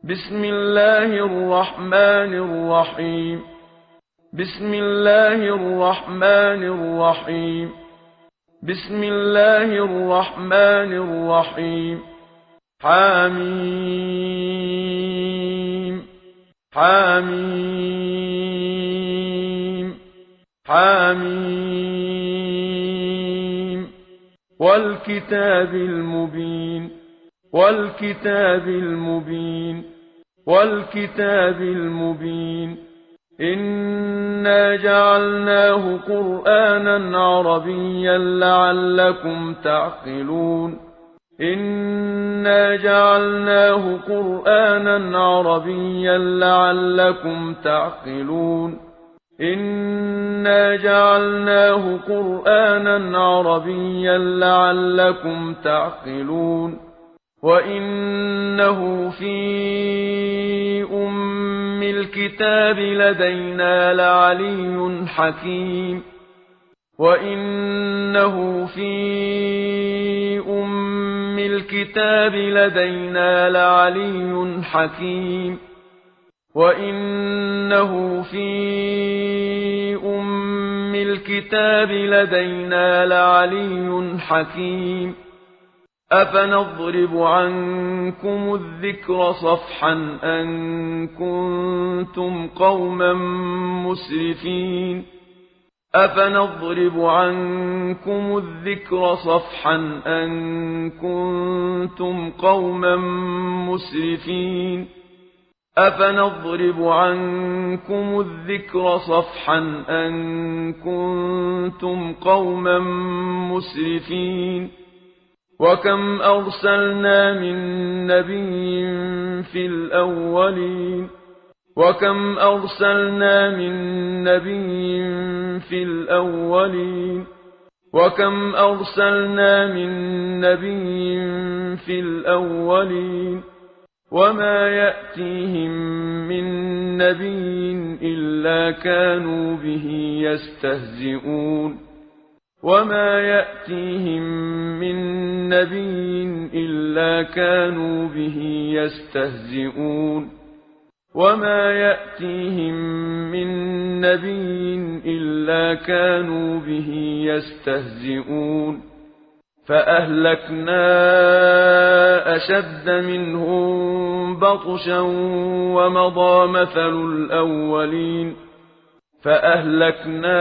بسم الله الرحمن الرحيم. بسم الله الرحمن الرحيم. بسم الله الرحمن الرحيم. حميم حميم حميم والكتاب المبين والكتاب المبين والكتاب المبين إنا جعلناه قرآنا عربيا لعلكم تعقلون. إنا جعلناه قرآنا عربيا لعلكم تعقلون. إنا جعلناه قرآنا عربيا لعلكم تعقلون. وإنه في أم الكتاب لدينا لعلي حكيم. وإنه في أم الكتاب لدينا لعلي حكيم. وإنه في أم الكتاب لدينا لعلي حكيم. أفنضرب عنكم الذكر صفحا أن كنتم قوما مسرفين. أفنضرب عنكم الذكر صفحا أن كنتم قوما مسرفين. أفنضرب عنكم الذكر صفحا أن كنتم قوما مسرفين. وكم أرسلنا من نبي في الأولين. وكم أرسلنا من نبي في الأولين. وكم أرسلنا من نبي في الأولين وما يأتيهم من نبي إلا كانوا به يستهزئون. وما يأتيهم من نبي إلا كانوا به يستهزئون. وما يأتيهم من نبي إلا كانوا به يستهزئون. فأهلكنا أشد منهم بطشا ومضى مثل الأولين. فأهلكنا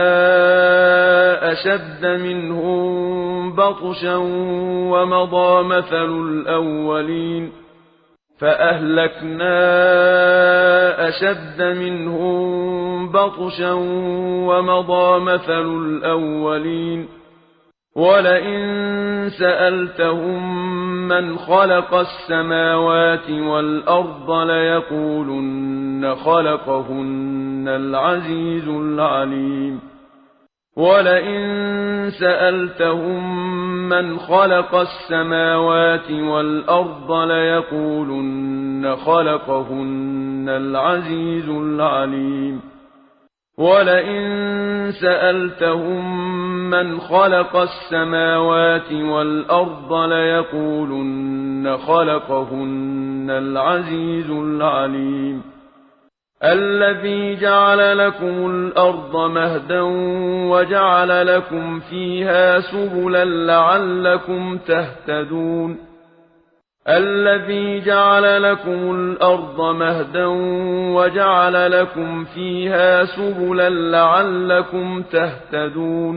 أشد منهم بطشا ومضى مثل الأولين. فأهلكنا أشد منهم بطشا ومضى مثل الأولين. ولئن سألتهم من خلق السماوات والأرض ليقولن خلقهن العزيز العليم. ولئن سألتهم من خلق السماوات والأرض ليقولن خلقهن العزيز العليم. ولئن سألتهم من خلق السماوات والأرض ليقولن خلقهن العزيز العليم. الذي جعل لكم الأرض مهدا وجعل لكم فيها سبلا لعلكم تهتدون. الذي جعل لكم الأرض مهدا وجعل لكم فيها سبلا لعلكم تهتدون.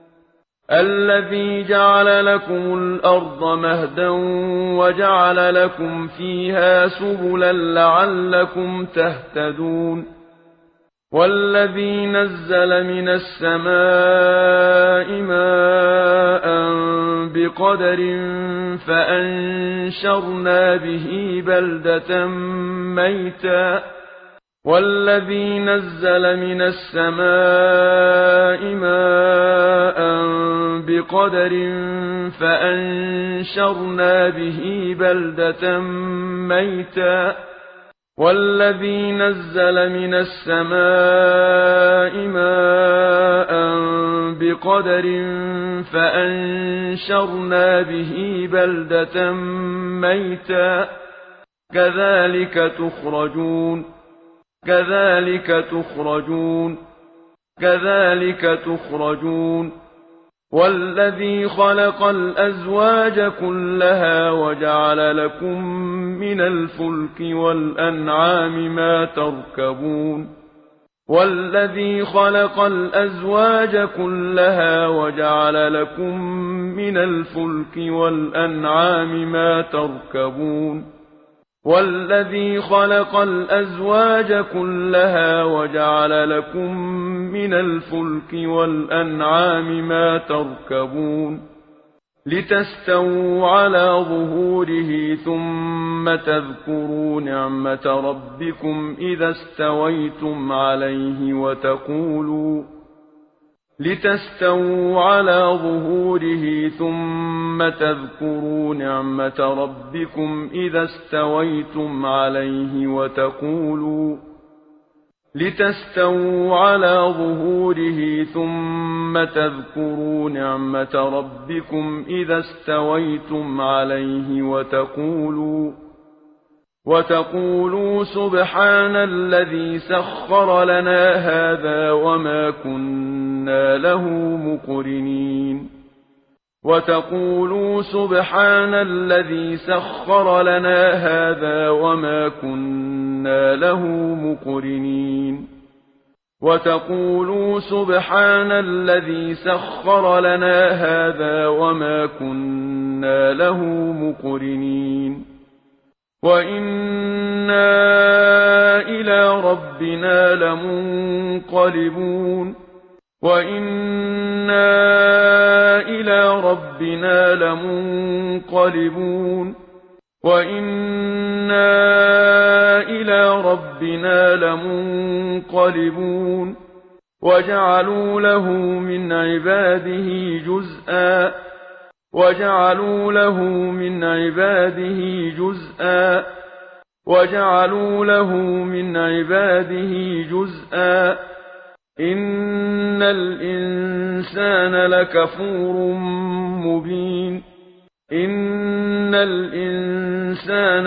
الذي جعل لكم الأرض مهدا وجعل لكم فيها سبلا لعلكم تهتدون. والذي نزل من السماء ماء بقدر فأنشرنا به بلدة ميتا. والذي نزل من السماء ماء بقدر فأنشرنا به بلدة ميتا. والذي نزل من السماء ماء بقدر فأنشرنا به بلدة ميتا كذلك تخرجون كذلك تخرجون كذلك تخرجون والذي خلق الأزواج كلها وجعل لكم من الفلك والأنعام ما تركبون والذي خلق الأزواج كلها وجعل لكم من الفلك والأنعام ما تركبون والذي خلق الأزواج كلها وجعل لكم من الفلك والأنعام ما تركبون لتستووا على ظهوره ثم تذكروا نعمة ربكم إذا استويتم عليه لتستووا على ظهوره ثم تذكروا نعمة ربكم إذا استويتم عليه لتستووا على ظهوره ثم تذكروا نعمة ربكم إذا استويتم عليه وتقولوا سبحان الذي سخر لنا هذا وما كنا له مقرنين وتقولوا سبحان الذي سخر لنا هذا وما كنا له مقرنين وتقولوا سبحان الذي سخر لنا هذا وما كنا له مقرنين وإنا إلى ربنا لمنقلبون وإنا إلى ربنا لمنقلبون وإنا إلى ربنا لمنقلبون وجعلوا له من عباده جزءا وجعلوا له من عباده جزءا إن الإنسان لكفور مبين إن الإنسان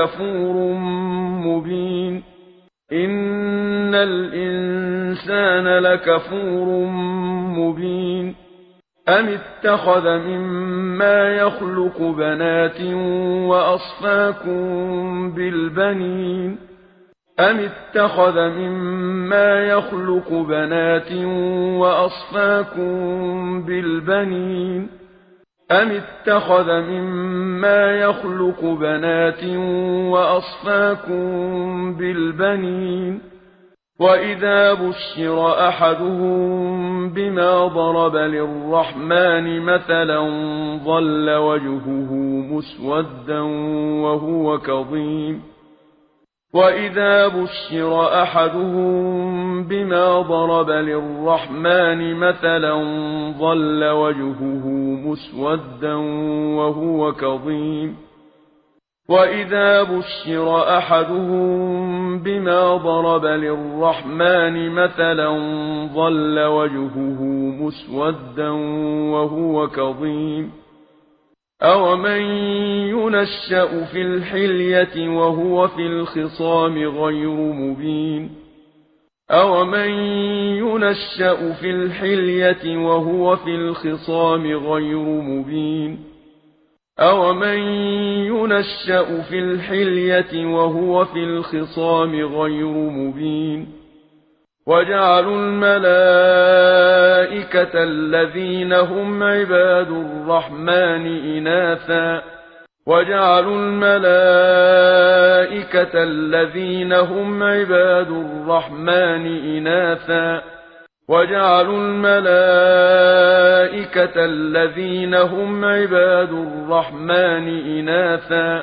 لكفور مبين أم اتخذ مما يخلق بنات وأصفاكم بالبنين أم اتخذ مما يخلق بنات وأصفاكم بالبنين أم اتخذ مما يخلق بنات وأصفاكم بالبنين وإذا بشر أحدهم بما ضرب للرحمن مثلا ظل وجهه مسودا وهو كظيم وإذا بشر أحدهم بما ضرب للرحمن مثلا ظل وجهه مسودا وهو كظيم وإذا بشر أحدهم بما ضرب للرحمن مثلا ظل وجهه مسودا وهو كظيم أومن ينشأ في الحلية وهو في الخصام غير مبين أومن ينشأ في الحلية وهو في الخصام غير مبين أومن ينشأ في الحلية وهو في الخصام غير مبين وجعلوا الملائكة الذين هم عباد الرحمن إناثا وجعلوا الملائكة الذين هم عباد الرحمن إناثا وجعلوا الملائكة الذين هم عباد الرحمن إناثا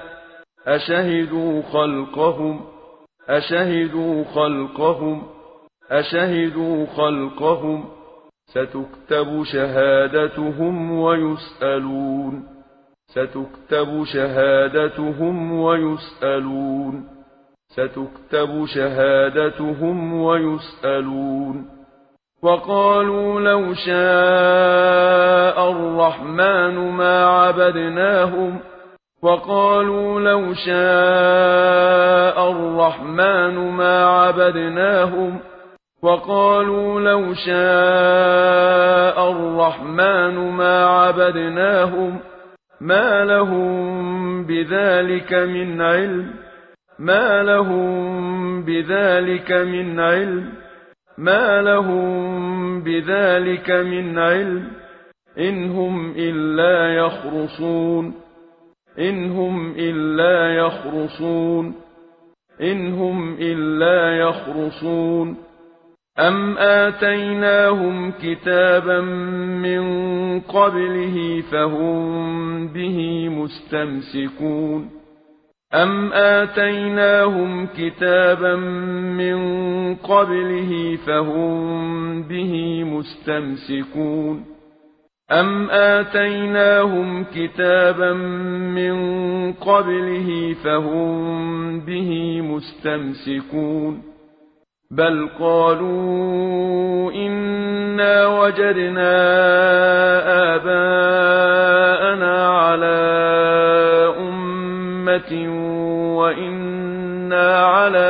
أشهدوا خلقهم ستكتب شهادتهم ويسألون وقالوا لو شاء الرحمن ما عبدناهم وقالوا لو شاء الرحمن ما عبدناهم وقالوا لو شاء الرحمن ما عبدناهم ما لهم بذلك من علم ما لهم بذلك من علم ما لهم بذلك من علم إن هم إلا يخرصون إن هم إلا يخرصون إن هم إلا يخرصون أم آتيناهم كتابا من قبله فهم به مستمسكون أم آتيناهم كتابا من قبله فهم به مستمسكون أم آتيناهم كتابا من قبله فهم به مستمسكون بل قالوا إنا وجدنا آباءنا على أمة وإنا على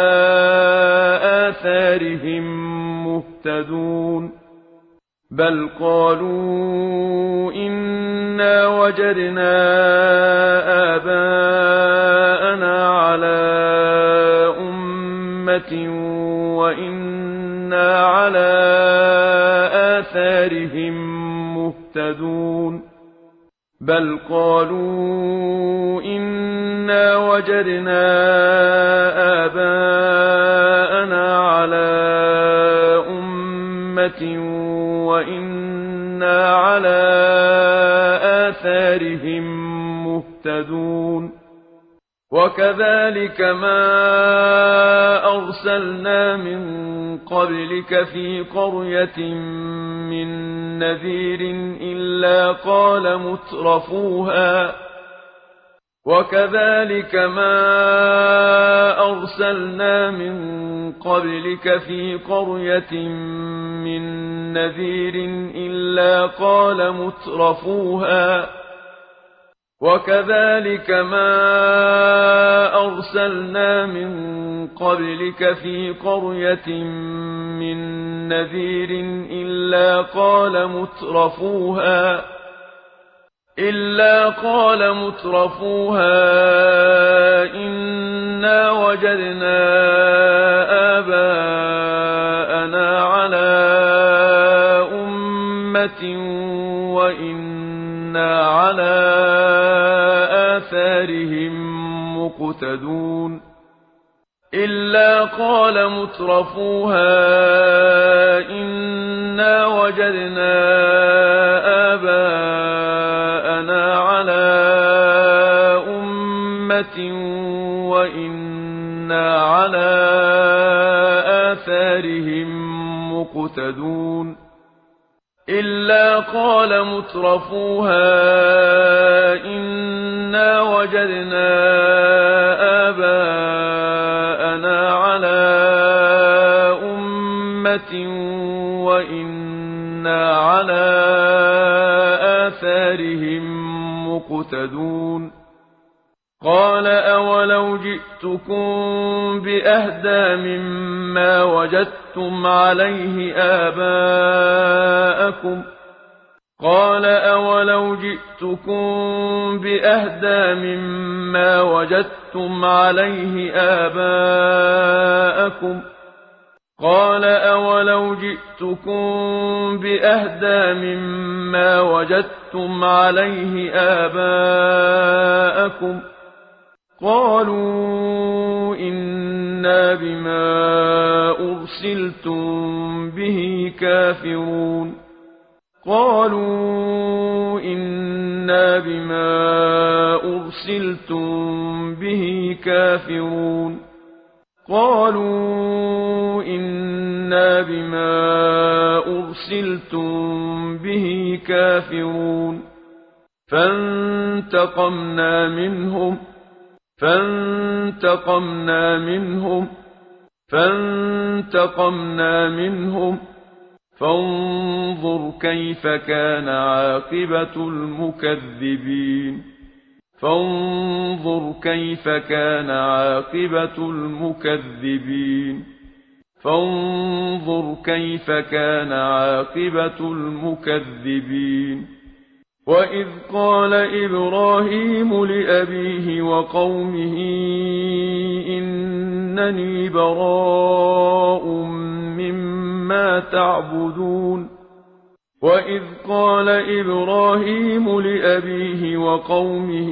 آثارهم مهتدون بل قالوا إنا وجدنا آباءنا على أمة وإنا على آثارهم مهتدون بل قالوا إنا وجدنا آباءنا على أمة وإنا على آثارهم مهتدون وكذلك ما أرسلنا من قبلك في قرية من نذير إلا قال مترفوها وكذلك ما أرسلنا من قبلك في قرية من نذير إلا قال مترفوها وكذلك ما أرسلنا من قبلك في قرية من نذير إلا قال مترفوها إنا وجدنا آباءنا على أمة وإنا على آثارهم مقتدون إلا قال مترفوها إنا وجدنا آباءنا على أمة وإنا على آثارهم مقتدون إلا قال مترفوها إنا وجدنا آباءنا على أمة وإنا على آثارهم مقتدون قال أولو جئتكم بأهدى مما وجدتم عليه آباءكم قال أولو جئتكم بأهدى مما وجدتم عليه آباءكم قال أولو جئتكم بأهدى مما وجدتم عليه آباءكم قالوا إنا بما أرسلتم به كافرون قالوا إنا بما أرسلتم به كافرون قالوا إنا بما أرسلتم به كافرون فانتقمنا منهم فانظر كيف كان عاقبة المكذبين فانظر كيف كان عاقبة المكذبين فانظر كيف كان عاقبة المكذبين وإذ قال إبراهيم لأبيه وقومه إنني براء مما تعبدون وإذ قال إبراهيم لأبيه وقومه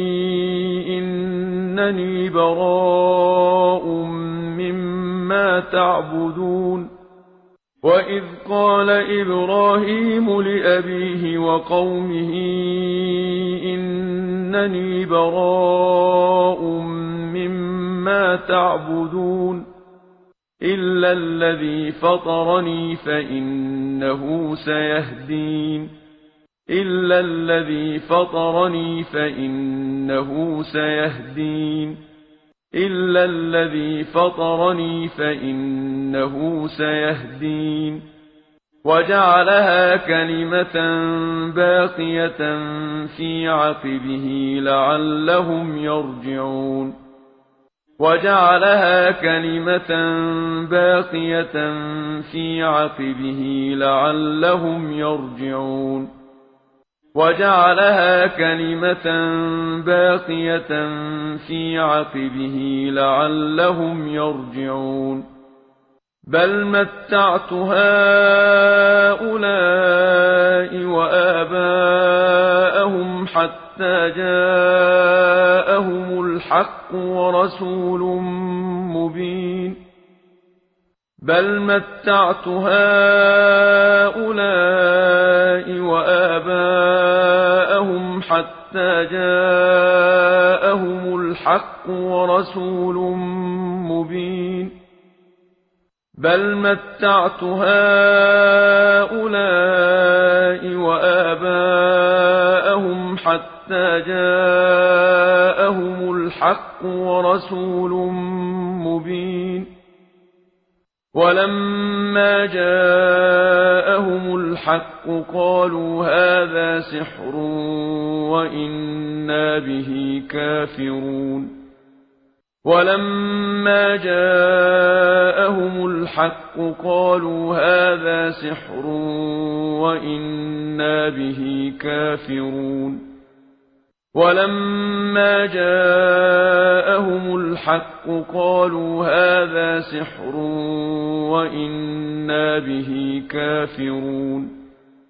إنني براء مما تعبدون وإذ قال إبراهيم لأبيه وقومه إنني براء مما تعبدون إلا الذي فطرني فإنه سيهدين إلا الذي فطرني فإنه سيهدين إلا الذي فطرني فإنه سيهدين وجعلها كلمة باقية في عقبه لعلهم يرجعون وجعلها كلمة باقية في عقبه لعلهم يرجعون وجعلها كلمة باقية في عقبه لعلهم يرجعون بل متعت هؤلاء وآباءهم حتى جاءهم الحق ورسول مبين بل متعت هؤلاء وآباءهم حتى جاءهم الحق ورسول مبين بل متعت هؤلاء وآباءهم حتى جاءهم الحق ورسول مبين ولما جاءهم الحق قالوا هذا سحر وإنا به كافرون ولما جاءهم الحق قالوا هذا سحر وإنا به كافرون ولما جاءهم الحق قالوا هذا سحر وإنا به كافرون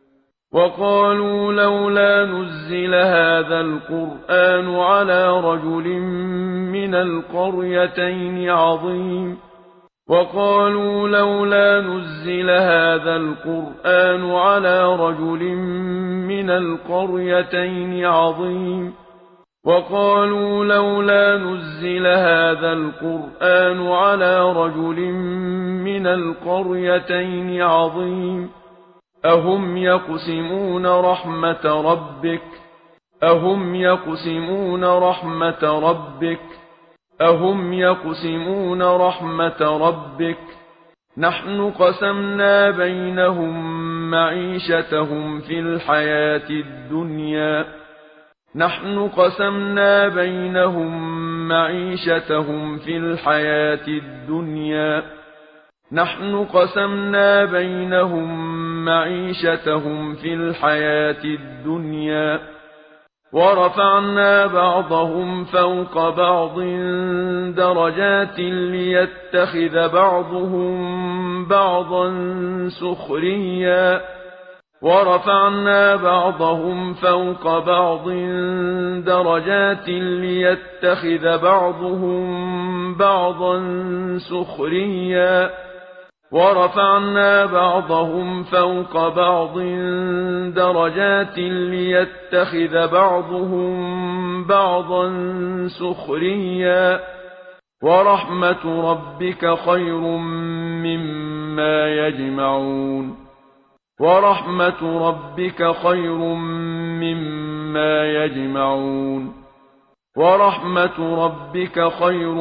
وقالوا لولا نزل هذا القرآن على رجل من القريتين عظيم وقالوا لولا نزل هذا القرآن على رجل من القريتين عظيم وقالوا لولا نزل هذا القرآن على رجل من القريتين عظيم أهم يقسمون رحمة ربك أهم يقسمون رحمة ربك أهم يقسمون رحمة ربك نحن قسمنا بينهم معيشتهم في الحياة الدنيا نحن قسمنا بينهم معيشتهم في الحياة الدنيا نحن قسمنا بينهم معيشتهم في الحياة الدنيا ورفعنا بعضهم فوق بعض درجات ليتخذ بعضهم بعضا سخريا ورفعنا بعضهم فوق بعض درجات ليتخذ بعضهم بعضا سخريا ورفعنا بعضهم فوق بعض درجات ليتخذ بعضهم بعضا سخريا ورحمة ربك خير مما يجمعون ورحمة ربك خير مما يجمعون ورحمة ربك خير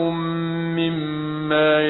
مما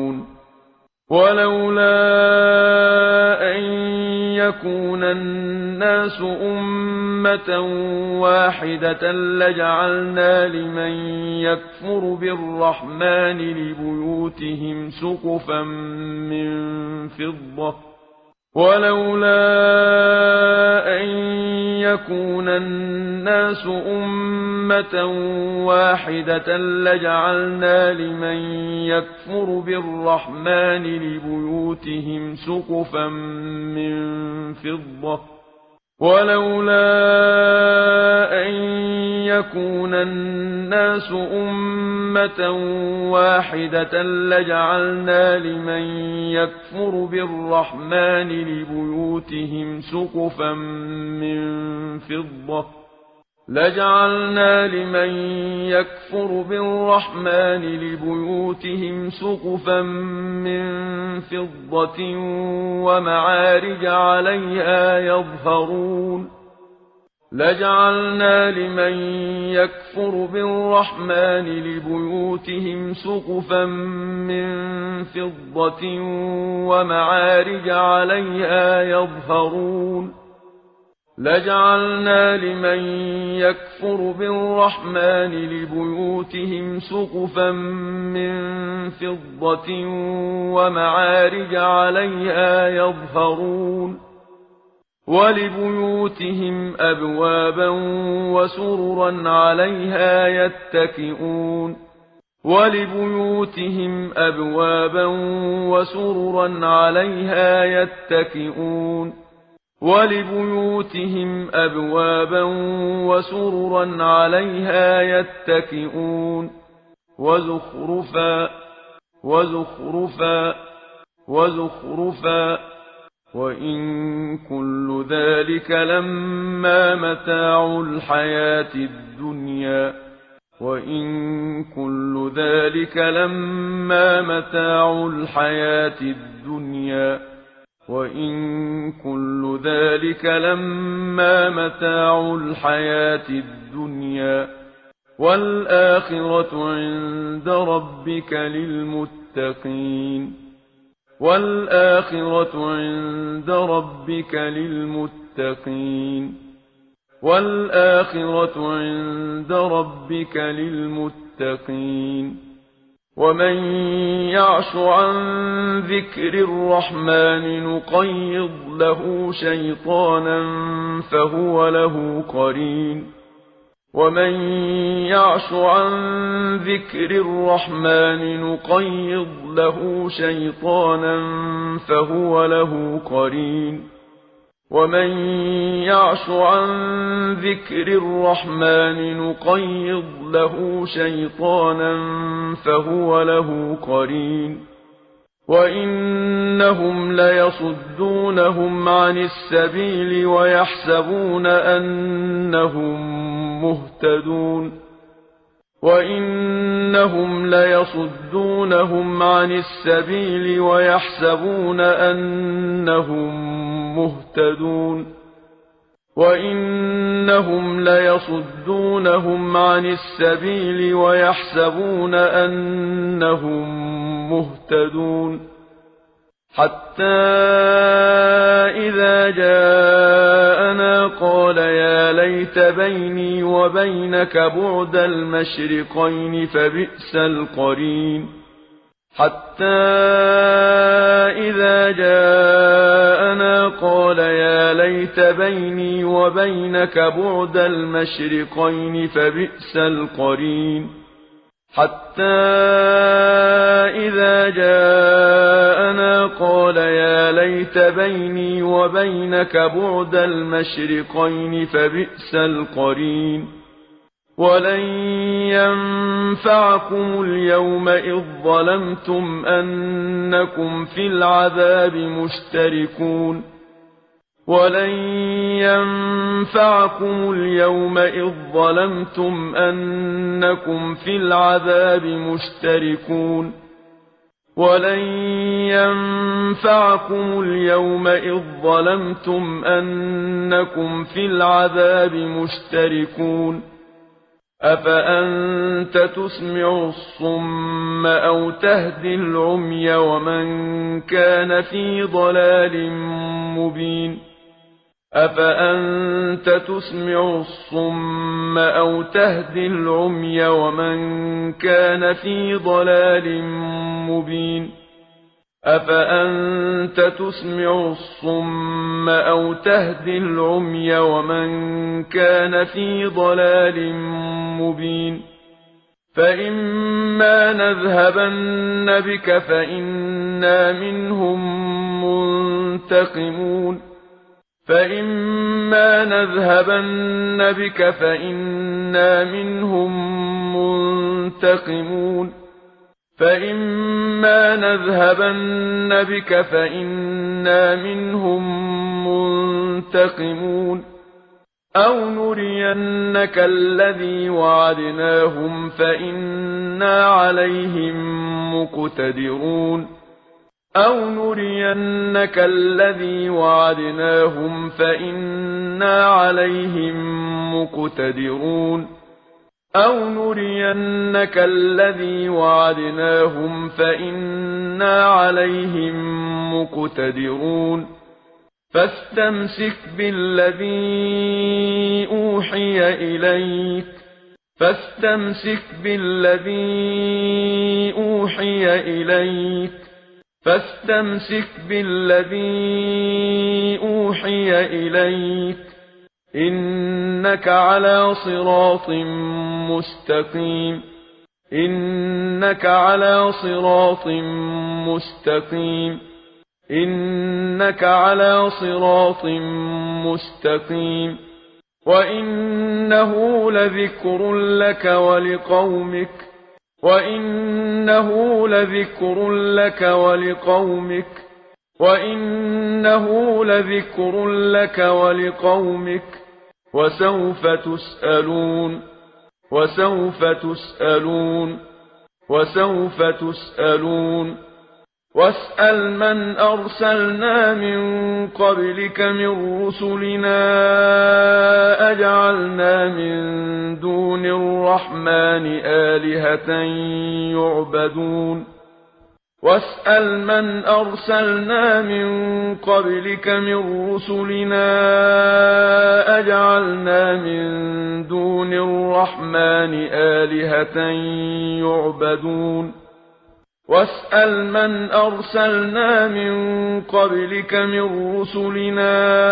ولولا أن يكون الناس أمة واحدة لجعلنا لمن يكفر بالرحمن لبيوتهم سقفا من فضة ولولا أن يكون الناس أمة واحدة لجعلنا لمن يكفر بالرحمن لبيوتهم سقفا من فضة ولولا أن يكون الناس أمة واحدة لجعلنا لمن يكفر بالرحمن لبيوتهم سقفا من فضة لجعلنا لمن يكفر بالرحمن لبيوتهم سقفا من فضة ومعارج عليها يظهرون لجعلنا لمن يكفر بالرحمن لبيوتهم سقفا من فضة ومعارج عليها يظهرون لجعلنا لمن يكفر بالرحمن لبيوتهم سقفا من فضة ومعارج عليها يظهرون ولبيوتهم أبوابا وسررا عليها يتكئون ولبيوتهم أبوابا وسررا عليها يتكئون ولبيوتهم أبوابا وسررا عليها يتكئون وزخرفا وإن كل ذلك لما متاع الحياة الدنيا وإن كل ذلك لما متاع الحياة الدنيا وإن كل ذلك لما متاع الحياة الدنيا والآخرة عند ربك للمتقين والآخرة عند ربك للمتقين والآخرة عند ربك للمتقين ومن يعش عن ذكر الرحمن نقيض له شيطانا فهو له قرين ومن يعش عن ذكر الرحمن نقيض له شيطانا فهو له قرين ومن يعش عن ذكر الرحمن نقيض له شيطانا فهو له قرين وإنهم ليصدونهم عن السبيل ويحسبون أنهم مهتدون وإنهم ليصدونهم عن السبيل ويحسبون أنهم مهتدون وإنهم ليصدونهم عن السبيل ويحسبون أنهم مهتدون حتى إذا جاءنا قال يا ليت بيني وبينك بعد المشرقين فبئس القرين حتى إذا جاءنا قال يا ليت بيني وبينك بعد المشرقين فبئس القرين حتى إذا جاءنا قال يا ليت بيني وبينك بعد المشرقين فبئس القرين ولن ينفعكم اليوم إذ ظلمتم أنكم في العذاب مشتركون ولن ينفعكم اليوم إذ ظلمتم أنكم في العذاب مشتركون ولن ينفعكم اليوم إذ ظلمتم أنكم في العذاب مشتركون أفأنت تسمع الصم أو تهدي العمي ومن كان في ضلال مبين أفأنت تسمع الصم أو تهدي العمي ومن كان في ضلال مبين أفأنت تسمع الصم أو تهدي العمي ومن كان في ضلال مبين فإما نذهبن بك فإنا منهم منتقمون فإما نذهبن بك فإنا منهم منتقمون فإما نذهبن بك فإنا منهم منتقمون أو نرينك الذي وعدناهم فإنا عليهم مقتدرون أو نرينك الذي وعدناهم فإنا عليهم مقتدرون أو نرينك الذي وعدناهم فإنا عليهم مقتدرون فاستمسك بالذي أوحي إليك فاستمسك بالذي أوحي إليك فاستمسك بالذي أوحي إليك إنك على صراط مستقيم إنك على صراط مستقيم إنك على صراط مستقيم وإنه لذكر لك ولقومك وإنه لذكر لك ولقومك وإنه لذكر لك ولقومك وسوف تسألون وسوف تسألون وسوف تسألون واسأل من أرسلنا من قبلك من رسلنا أجعلنا من دون الرحمن آلهة يعبدون واسأل من أرسلنا من قبلك من رسلنا أجعلنا من دون الرحمن آلهة يعبدون واسأل من أرسلنا من قبلك من رسلنا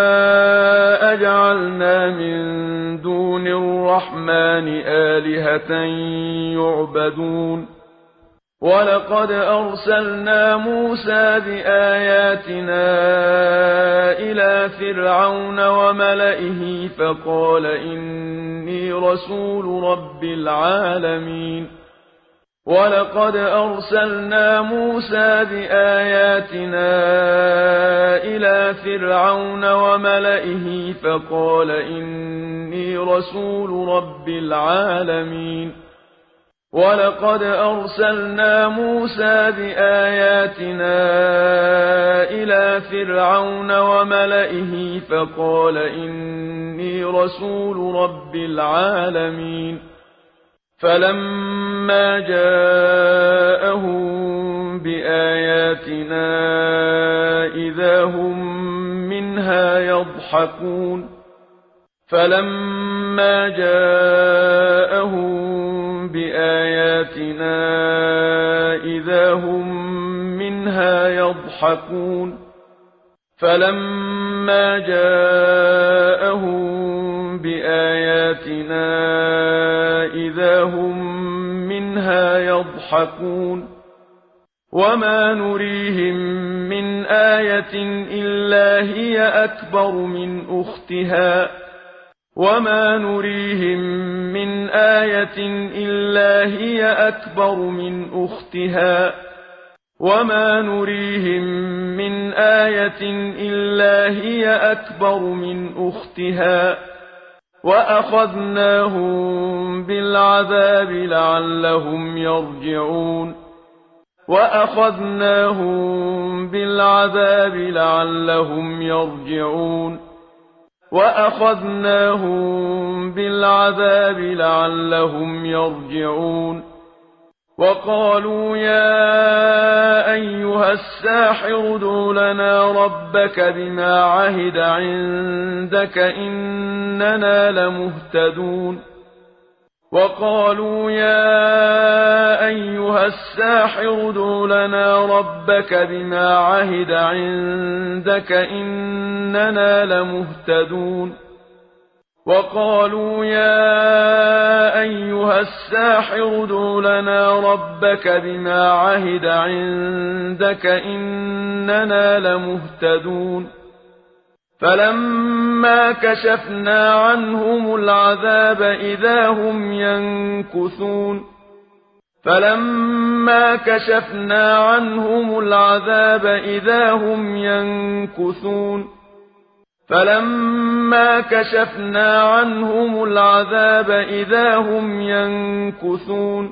أجعلنا من دون الرحمن آلهة يعبدون ولقد أرسلنا موسى بآياتنا إلى فرعون وملئه فقال إني رسول رب العالمين ولقد أرسلنا موسى بآياتنا إلى فرعون وملئه فقال إني رسول رب العالمين ولقد أرسلنا موسى بآياتنا إلى فرعون وملئه فقال إني رسول رب العالمين فلما جاءهم بآياتنا إذا هم منها يضحكون فلما جاءهم بآياتنا إذا هم منها يضحكون فلما جاءهم بآياتنا إذا هم منها يضحكون وما نريهم من آية إلا هي أكبر من أختها وما نريهم من آية إلا هي أكبر من أختها وما نريهم من آية إلا هي أكبر من أختها وأخذناهم بالعذاب لعلهم يرجعون وأخذناهم بالعذاب لعلهم يرجعون وأخذناهم بالعذاب لعلهم يرجعون وقالوا يا أيها الساحر ادع لنا ربك بما عهد عندك إننا لمهتدون وقالوا يا أيها الساحر ادع لنا ربك بما عهد عندك إننا لمهتدون وقالوا يا أيها الساحر ادع لنا ربك بما عهد عندك إننا لمهتدون فلما كشفنا عنهم العذاب إذا هم ينكثون فلما كشفنا عنهم العذاب إذا هم ينكثون فلما كشفنا عنهم العذاب إذا هم ينكثون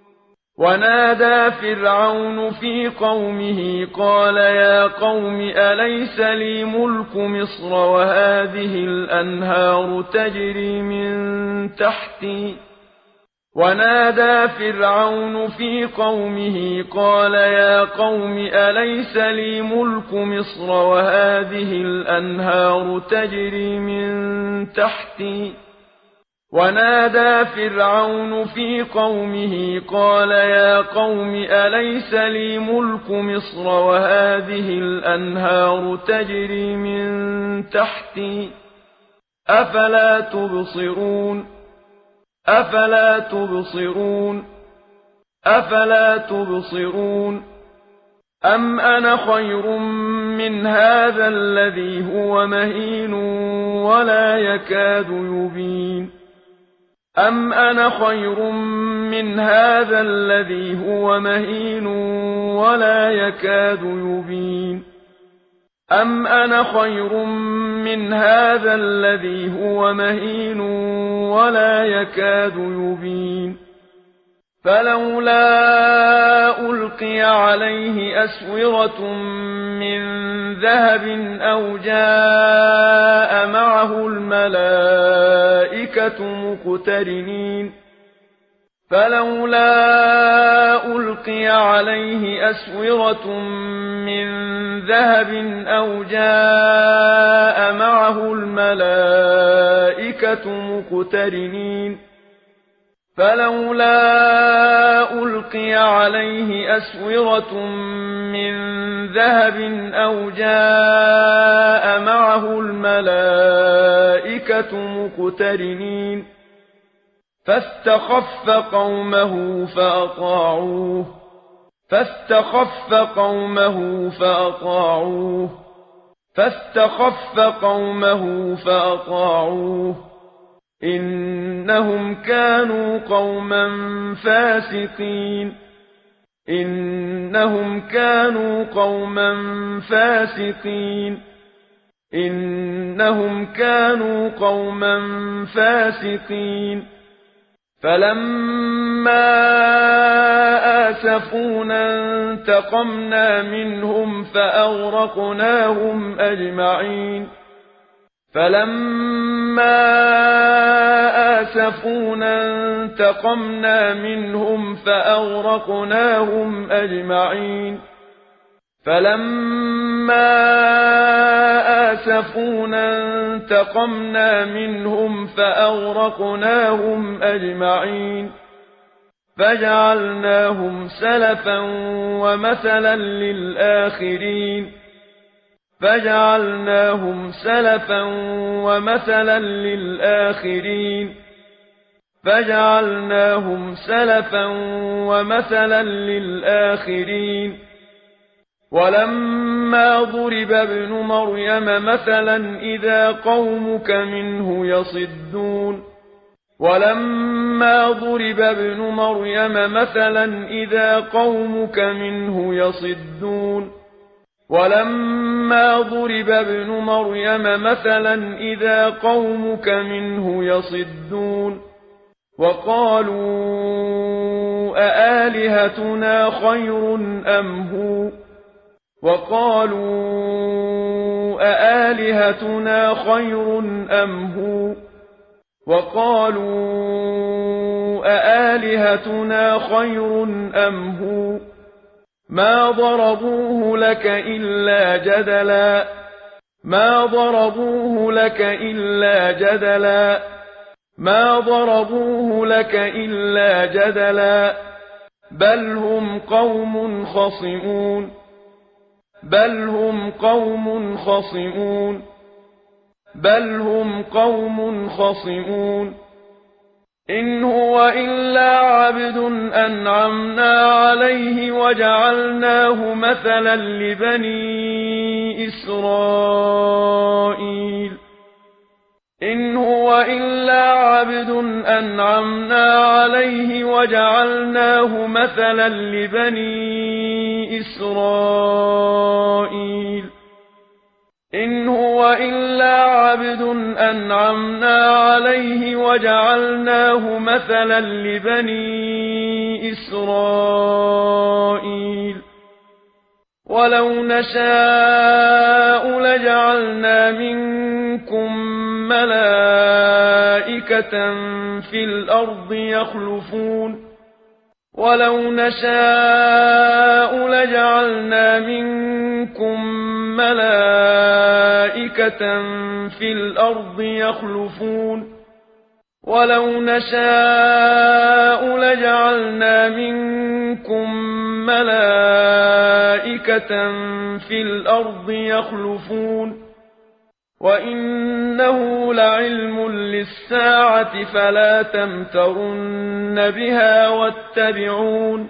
ونادى فرعون في قومه قال يا قوم أليس لي ملك مصر وهذه الأنهار تجري من تحتي ونادى فرعون في قومه قال يا قوم أليس لي ملك مصر وهذه الأنهار تجري من تحتي ونادى فرعون في قومه قال يا قوم أليس لي ملك مصر وهذه الأنهار تجري من تحتي أفلا تبصرون أفلا تبصرون أفلا تبصرون أم أنا خير من هذا الذي هو مهين ولا يكاد يبين أم أنا خير من هذا الذي هو مهين ولا يكاد يبين أم أنا خير من هذا الذي هو مهين ولا يكاد يبين فلولا ألقي عليه أسورة من ذهب أو جاء معه الملائكة مقترنين فلولا ألقي عليه أسورة من ذهب أو جاء معه الملائكة مقترنين فلولا ألقي عليه أسورة من ذهب أو جاء معه الملائكة مقترنين فاستخف قومه فأطاعوه فاستخف قومه فأطاعوه إنهم كانوا قوما فاسقين إنهم كانوا قوما فاسقين إنهم كانوا قوما فاسقين فلما آسفونا انتقمنا منهم فأغرقناهم أجمعين فلما آسفونا انتقمنا منهم فأغرقناهم أجمعين فلما آسفونا انتقمنا منهم فأغرقناهم أجمعين فجعلناهم سلفا ومثلا للآخرين فجعلناهم سلفا ومثلا للآخرين فجعلناهم سلفا ومثلا للآخرين ولما ضرب ابن مريم مثلا إذا قومك منه يصدون ولما ضرب ابن مريم مثلا إذا قومك منه يصدون ولما ضرب ابن مريم مثلا إذا قومك منه يصدون وقالوا أآلهتنا خير أم هو وقالوا أآلهتنا خير أم هو وقالوا أآلهتنا خير أم هو ما ضربوه لك إلا جدلا ما ضربوه لك إلا جدلا ما ضربوه لك إلا جدلا بل هم قوم خصمون بل هم قوم خصمون بل هم قوم خصمون إن هو إلا عبد أنعمنا عليه وجعلناه مثلا لبني إسرائيل إن هو إلا عبد أنعمنا عليه وجعلناه مثلا لبني إسرائيل إن هو إلا عبد أنعمنا عليه وجعلناه مثلا لبني إسرائيل ولو نشاء لجعلنا منكم ملائكة في الأرض يخلفون ولو نشاء لجعلنا منكم ملائكة في الأرض يخلفون ولو نشاء لجعلنا منكم ملائكة في الأرض يخلفون وإنه لعلم للساعة فلا تمترن بها واتبعون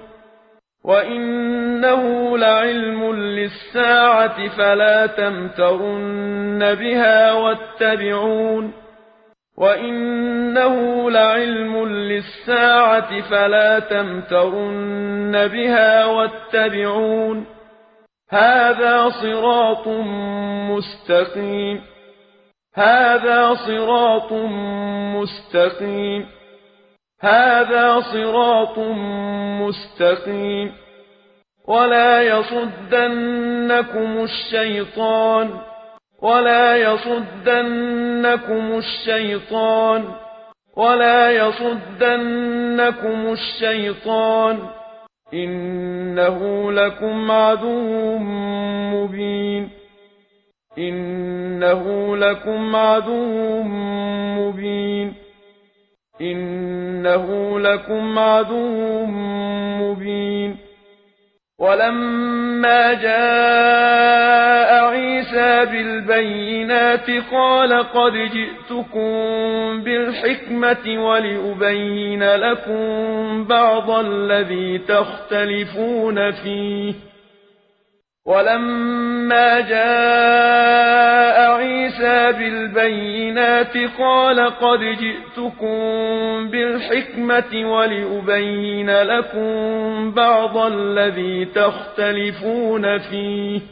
وإنه لعلم للساعة فلا تمترن بها واتبعون وإنه لعلم للساعة فلا تمترن بها واتبعون هذا صراط مستقيم هذا صراط مستقيم هذا صراط مستقيم ولا يصدنكم الشيطان ولا يصدنكم الشيطان ولا يصدنكم الشيطان إنه لكم عدو مبين إنه لكم عدو مبين إنه لكم عدو مبين ولما جاء عيسى بالبينات قال قد جئتكم بالحكمة ولأبين لكم بعض الذي تختلفون فيه ولما جاء عيسى بالبينات قال قد جئتكم بالحكمة ولأبين لكم بعض الذي تختلفون فيه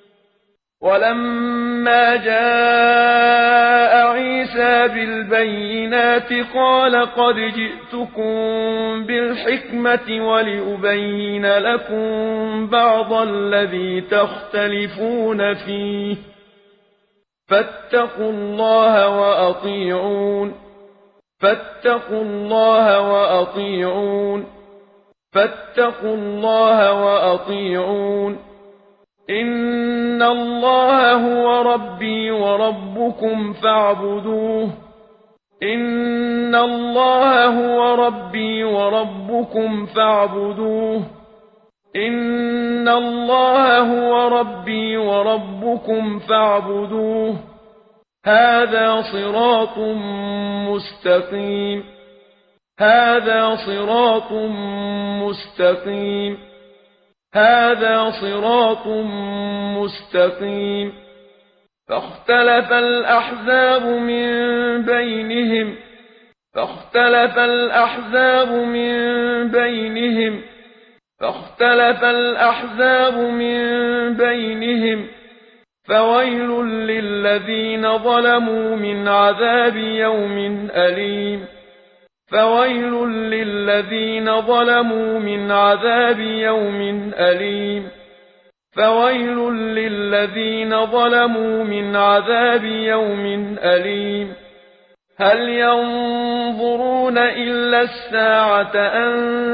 ولما جاء عيسى بالبينات قال قد جئتكم بالحكمة ولأبين لكم بعض الذي تختلفون فيه فاتقوا الله وأطيعون فاتقوا الله وأطيعون فاتقوا الله وأطيعون إن الله هو ربي وربكم فاعبدوه إن الله هو ربي وربكم فاعبدوه إن الله هو ربي وربكم فاعبدوه هذا صراط مستقيم هذا صراط مستقيم هذا صراط مستقيم فاختلف الأحزاب من بينهم فاختلف الأحزاب من بينهم فاختلف الأحزاب من بينهم فويل للذين ظلموا من عذاب يوم أليم فويل للذين ظلموا من عذاب يوم أليم فويل للذين ظلموا من عذاب يوم أليم هل ينظرون إلا الساعة أن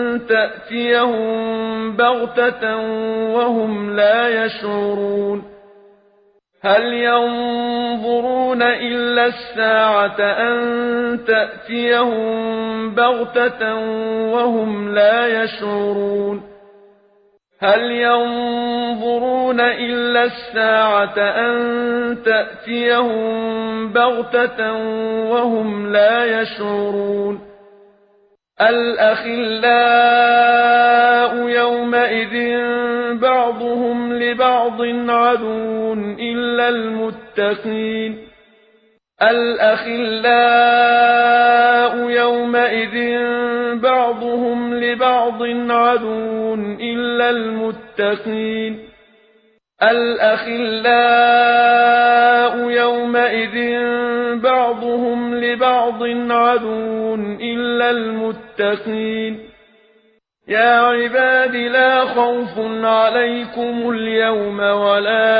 تأتيهم بغتة وهم لا يشعرون هل ينظرون إلا الساعة أن تأتيهم بغتة وهم لا يشعرون هل ينظرون إلا الساعة أن تأتيهم بغتة وهم لا يشعرون الأخلاء يومئذ بعضهم لبعض عدو إلا المتقين الأخلاء يومئذ بعضهم لبعض عدو إلا المتقين الأخلاء يومئذ بعضهم لبعض عدو إلا المتقين يا عباد لا خوف عليكم اليوم ولا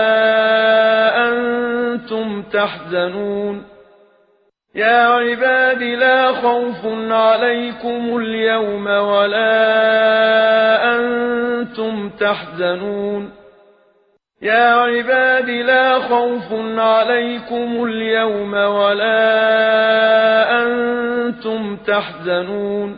أنتم تحزنون يا عباد لا خوف عليكم اليوم ولا أنتم تحزنون يا عباد لا خوف عليكم اليوم ولا أنتم تحزنون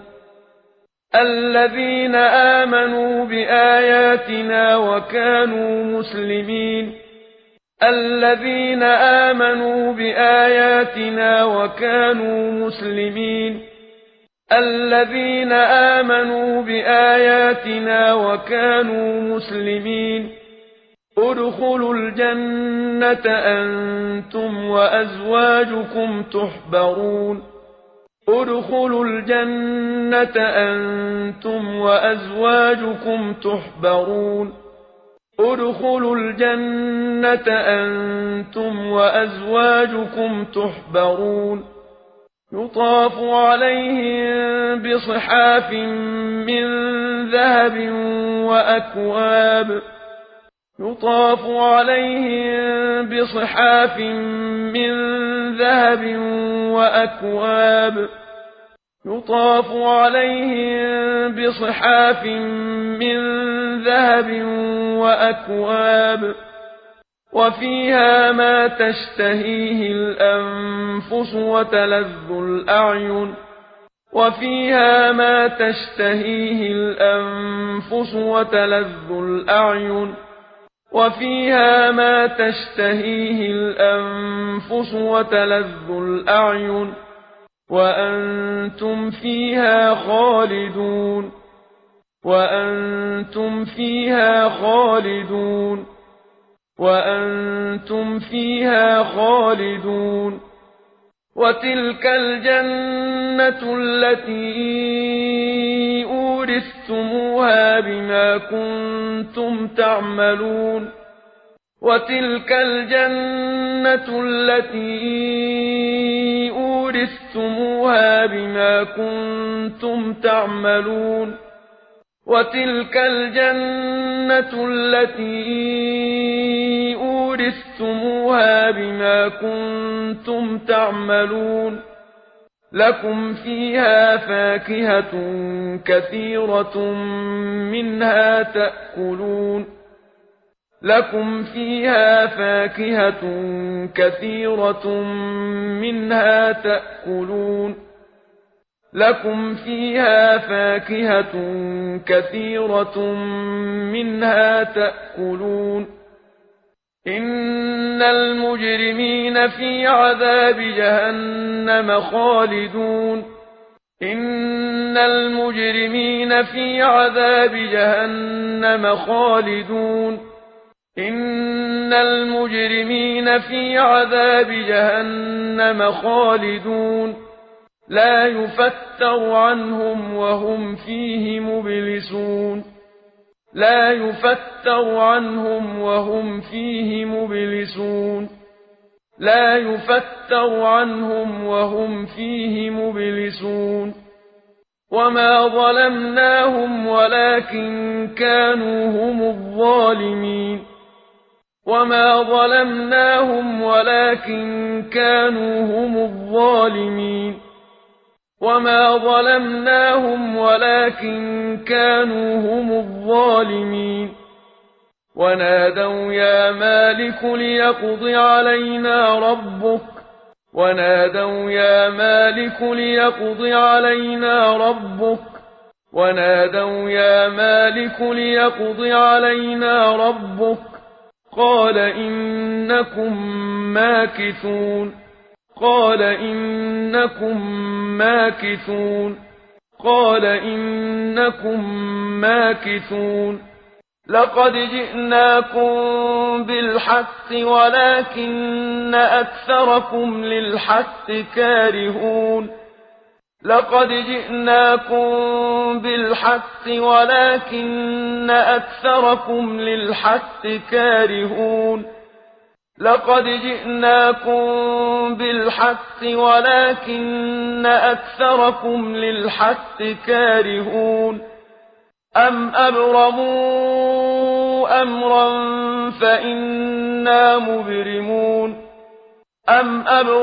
الذين آمنوا بآياتنا وكانوا مسلمين الذين آمنوا بآياتنا وكانوا مسلمين الذين آمنوا بآياتنا وكانوا مسلمين ادخلوا الجنة أنتم وأزواجكم تحبرون ادخلوا الجنة أنتم وأزواجكم تحبرون ادخلوا الجنة أنتم وأزواجكم تحبرون يطاف عليهم بصحاف من ذهب وأكواب يطاف عليهم بصحاف من ذهب وأكواب يطاف عليهم بصحاف من ذهب وأكواب وفيها ما تشتهيه الأنفس وتلذ الأعين وفيها ما تشتهيه الأنفس وتلذ الأعين وفيها ما تشتهيه الأنفس وتلذ الأعين وأنتم فيها خالدون وأنتم فيها خالدون وأنتم فيها خالدون وتلك الجنة التي أورثتموها بما كنتم تعملون وتلك الجنة التي أورثتموها بما كنتم تعملون وتلك الجنة التي أورثتموها بما كنتم تعملون لكم فيها فاكهة كثيرة منها تأكلون لكم فيها فاكهة كثيرة منها تأكلون لكم فيها فاكهة كثيرة منها تأكلون إن المجرمين في عذاب جهنم خالدون إن المجرمين في عذاب جهنم خالدون إن المجرمين في عذاب جهنم خالدون لا يفتر عنهم وهم فيه مبلسون لا يفتر عنهم وهم فيه مبلسون لا يفتر عنهم وهم فيه مبلسون وما ظلمناهم ولكن كانوا هم الظالمين وما ظلمناهم ولكن كانوا هم الظالمين وما ظلمناهم ولكن كانوا هم الظالمين ونادوا يا مالك ليقض علينا ربك ونادوا يا مالك ليقض علينا ربك ونادوا يا مالك ليقض علينا ربك قال إنكم ماكثون قال إنكم ماكثون قال إنكم ماكثون لقد جئناكم بالحق ولكن أكثركم للحق كارهون لقد جئناكم بالحق ولكن أكثركم للحق كارهون لقد جئناكم بالحق ولكن أكثركم للحق كارهون أم أبرموا أمرا فإنا مبرمون أم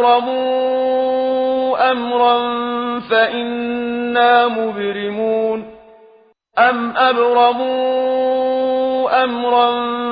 أبرموا أمرا فإنا مبرمون أم أبرموا أمرا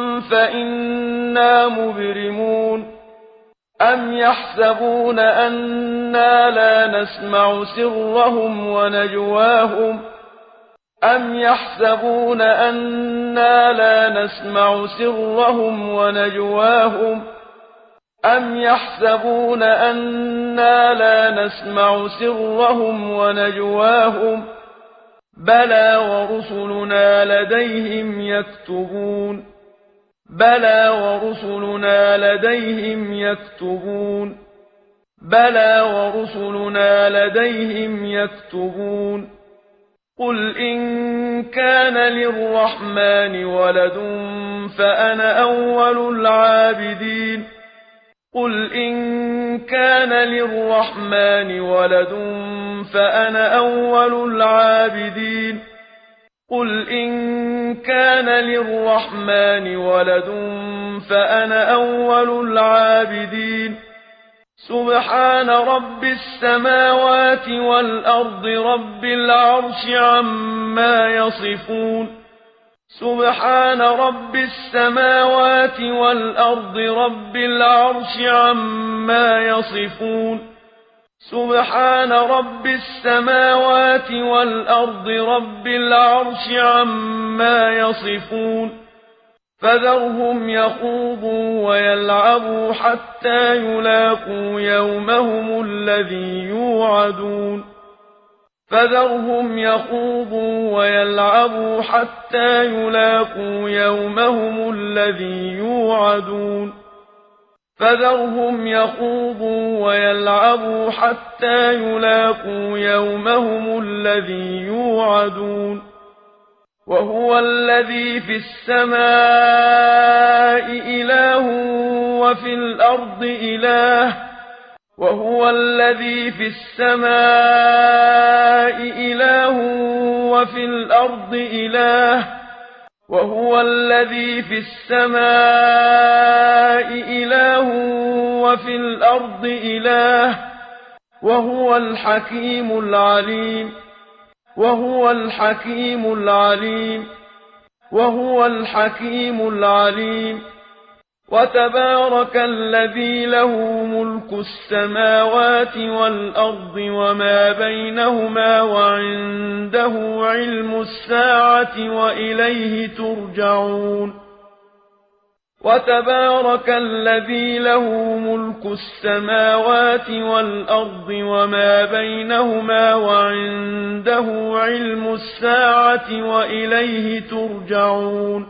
فإنا مبرمون أم يحسبون أنا لا نسمع سرهم ونجواهم أم يحسبون أنا لا نسمع سرهم ونجواهم أم يحسبون أنا لا نسمع سرهم ونجواهم بلى ورسلنا لديهم يكتبون بلى ورسلنا لديهم يكتبون بلى ورسلنا لديهم يكتبون قل إن كان للرحمن ولد فأنا أول العابدين قل إن كان للرحمن ولد فأنا أول العابدين قل إن كان للرحمن ولد فأنا أول العابدين سبحان رب السماوات والأرض رب العرش عما يصفون سبحان رب السماوات والأرض رب العرش عما يصفون سبحان رب السماوات والأرض رب العرش عما يصفون فذرهم يخوضوا ويلعبوا حتى يلاقوا يومهم الذي يوعدون فذرهم يخوضوا ويلعبوا حتى يلاقوا يومهم الذي يوعدون فذرهم يخوضوا ويلعبوا حتى يلاقوا يومهم الذي يوعدون وهو الذي في السماء إله وفي الأرض إله وهو الذي في السماء إله وفي الأرض إله وهو الذي في السماء إله وفي الأرض إله وهو الحكيم العليم وهو الحكيم العليم وهو الحكيم العليم وتبارك الذي له ملك السماوات والأرض وما بينهما وعنده علم الساعة وإليه ترجعون وتبارك الذي له ملك السماوات والأرض وما بينهما وعنده علم الساعة وإليه ترجعون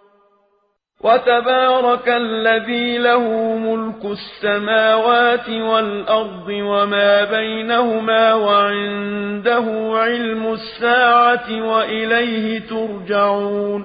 وتبارك الذي له ملك السماوات والأرض وما بينهما وعنده علم الساعة وإليه ترجعون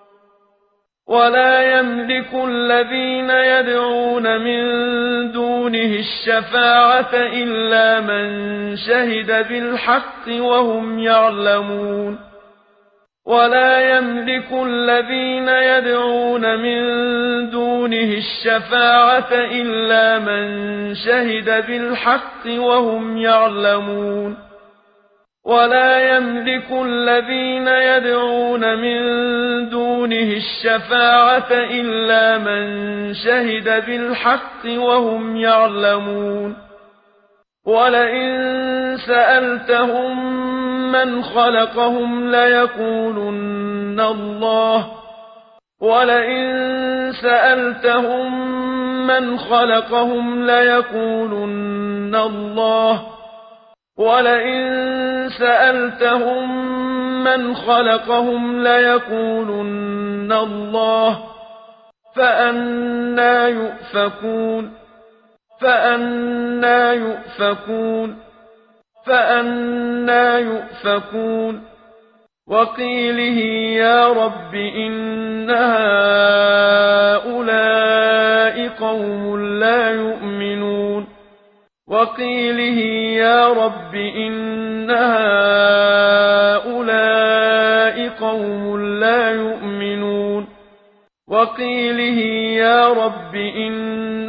ولا يملك الذين يدعون من دونه الشفاعة إلا من شهد بالحق وهم يعلمون ولا يملك الذين يدعون من دونه دونه الشفاعة إلا من شهد بالحق وهم يعلمون ولا يملك الذين يدعون من دونه الشفاعة إلا من شهد بالحق وهم يعلمون ولئن سألتهم من خلقهم ليقولن الله ولئن سألتهم من خلقهم ليقولن الله ولئن سألتهم من خلقهم ليقولن الله فأنى يؤفكون فأنى يؤفكون فأنى يؤفكون وقيله يا رب إن هؤلاء قوم لا يؤمنون وقيله يا رب إن هؤلاء قوم لا يؤمنون وقيله يا رب إن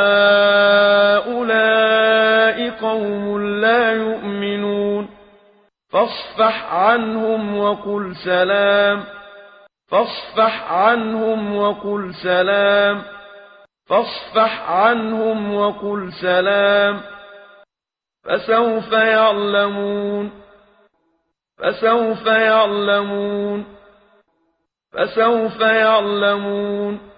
هؤلاء قوم لا يؤمنون فاصفح عنهم وقل سلام فاصفح عنهم وقل سلام فاصفح عنهم وقل سلام فسوف يعلمون فسوف يعلمون فسوف يعلمون